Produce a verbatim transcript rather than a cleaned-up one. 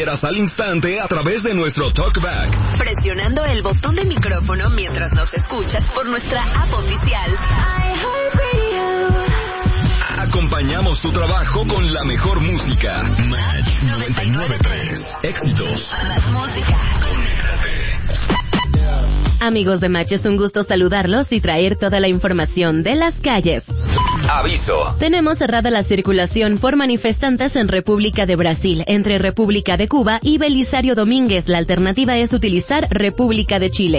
al instante a través de nuestro TalkBack. Presionando el botón de micrófono mientras nos escuchas por nuestra app oficial. Acompañamos tu trabajo con la mejor música. Match noventa y nueve punto tres. Éxitos. Más música. Amigos de Match, es un gusto saludarlos y traer toda la información de las calles. Aviso. Tenemos cerrada la circulación por manifestantes en República de Brasil, entre República de Cuba y Belisario Domínguez. La alternativa es utilizar República de Chile.